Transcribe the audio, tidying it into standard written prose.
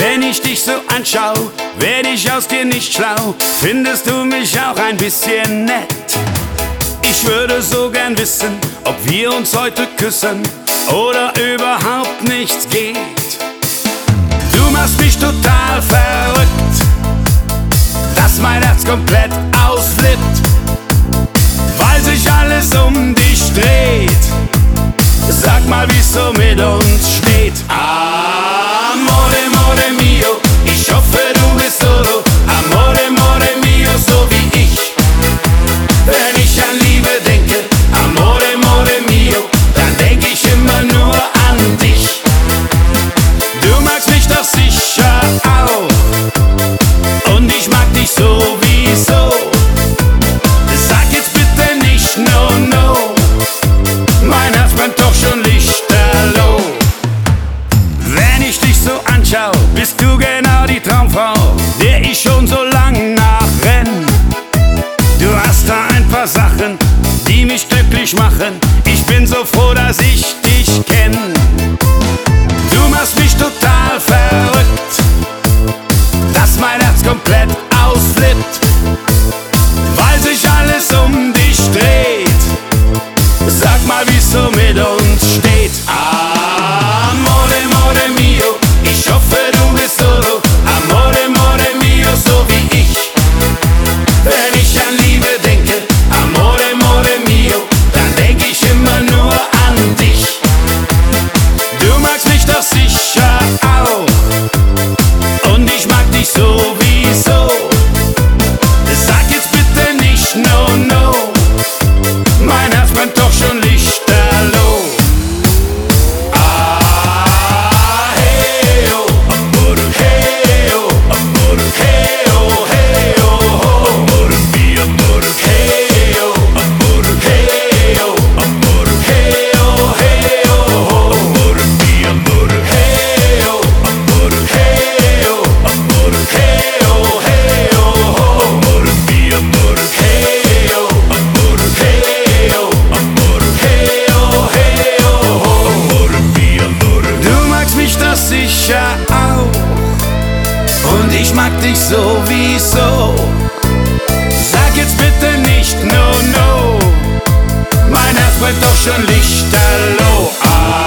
Wenn ich dich so anschau, werd ich aus dir nicht schlau. Findest du mich auch ein bisschen nett? Ich würde so gern wissen, ob wir uns heute küssen oder überhaupt nichts geht. Du machst mich total verrückt, dass mein Herz komplett ausflippt, weil sich alles um dich dreht. Sag mal, wie's so mit uns steht. Amore, amore mio, ich hoffe, du bist solo. Amore, amore mio, so wie ich. Wenn ich an Liebe denke, amore, amore mio, dann denk ich immer nur an dich. Du magst mich doch sicher auch, und ich mag dich sowieso. Sag jetzt bitte nicht no, no, mein Herz brennt doch schon lichterloh. Wenn ich dich so anschau, bist du genau die Traumfrau, der ich schon so lang nachrenn. Du hast da ein paar Sachen, die mich glücklich machen. Ich bin so froh, dass ich dich kenn. Du machst mich total verrückt, dass mein Herz komplett ausflippt, weil sich alles um dich dreht. Sag mal, wie's so mit uns steht. Amore, amore mio, ich hoffe, du bist solo. Amore, amore mio, so wie ich. Wenn ich an Liebe denke, amore, amore mio, dann denk ich immer nur an dich. Du magst mich doch sicher auch, und ich mag dich sowieso. Sag jetzt bitte nicht no, no, mein Herz brennt doch schon lichterloh. Hey oh, amore, hey oh, amore, hey oh, hey oh, amore mio, amore, hey oh, amore, hey oh, amore, hey oh, hey oh, amore mio, amore, hey oh, amore, hey oh, amore, hey oh, hey oh, amore mio, amore, hey oh, amore, hey oh, amore, hey oh, hey oh, amore mio, amore. Du magst mich doch sicher auch, und ich mag dich sowieso. Sag jetzt bitte nicht no, no, mein Herz brennt doch schon lichterloh.